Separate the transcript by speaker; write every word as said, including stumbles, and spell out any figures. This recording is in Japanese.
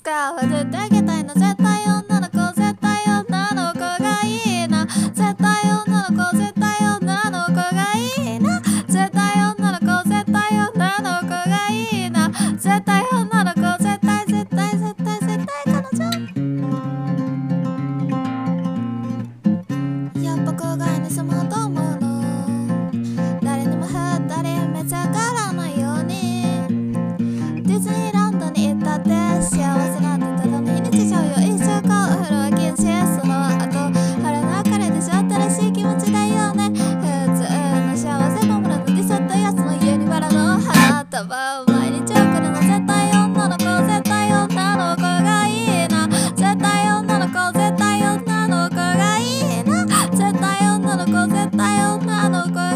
Speaker 1: スカーフ塗ってあげたいの絶対女の子絶対女の子がいいな絶対女の子絶対女の子がいいな絶対女の子絶対女の子がいいな絶対女の子絶対絶対絶対絶対彼女やっぱ郊外に住もうと思うの誰にも振ったり目つからないようにディズニーランドに行ったって幸せなんてただの非日常よ一週間お風呂は禁止その後腹の明かりでしょ新しい気持ちだよね普通の幸せ守るのディスったやつの家にバラの花束を毎日送るの絶対女の子絶対女の子がいいな絶対女の子絶対女の子がいいな絶対女の子絶対女の子